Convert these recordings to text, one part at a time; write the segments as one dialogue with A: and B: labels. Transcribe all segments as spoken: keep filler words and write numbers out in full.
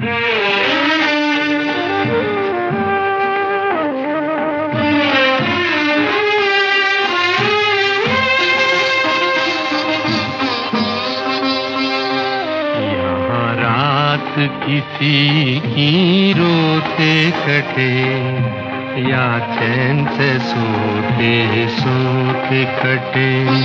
A: किसी की रोते कटे या चैन से सोते सोते कटे,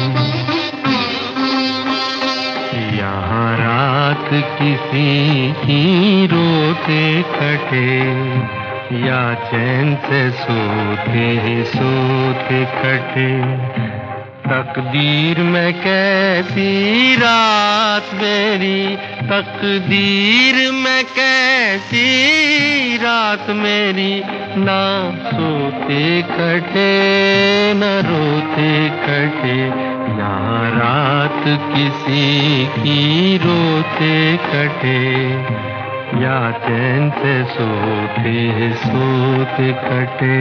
A: यहाँ रात किसी की रोते कटे या चैन से सोते सोते कटे। तकदीर में कैसी रात मेरी, तकदीर में कैसी रात मेरी, ना सोते कटे न रोते कटे। यहाँ रात किसी की रोते कटे या चैन से सोते सोते कटे।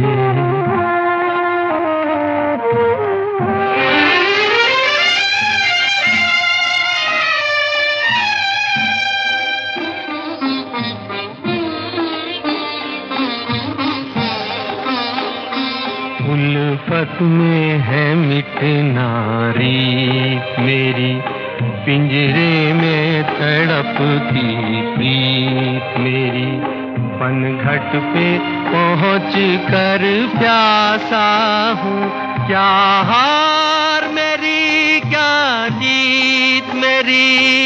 A: उल्फत में है मिटना रीत मेरी, पिंजरे में तड़पती प्रीत मेरी। पनघट पे पहुँच कर प्यासा हूँ, क्या हार मेरी क्या जीत मेरी।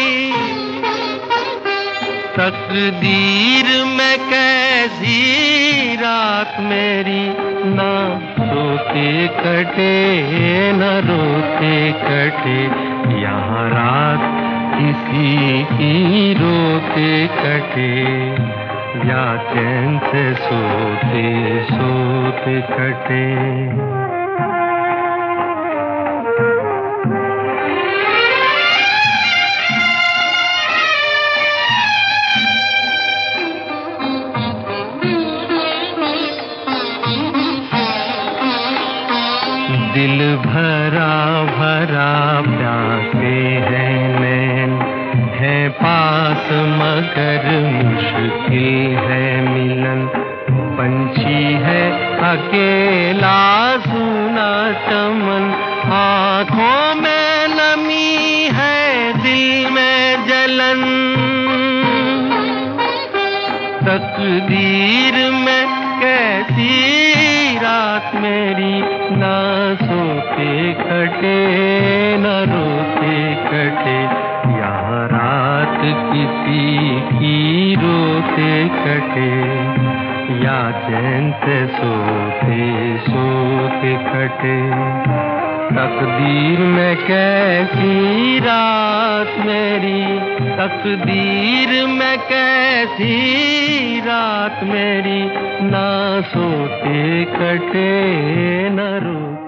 A: तकदीर में कैसी रात मेरी, ना सोते कटे न रोते कटे। यहाँ रात किसी की रोते कटे या चैन से सोते सोते कटे। दिल भरा भरा प्यासे हैं नैन, है पास मगर मुश्किल है मिलन। पंछी है अकेला सुना चमन, आँखों में नमी है दिल में जलन। तकदीर में कैसी रात मेरी, ना सोते कटे न रोते कटे। यहाँ रात किसी की रोते कटे या चैन से सोते सोते कटे। तकदीर में कैसी रात मेरी, तकदीर में कैसी रात मेरी, ना सोते कटे न रोते।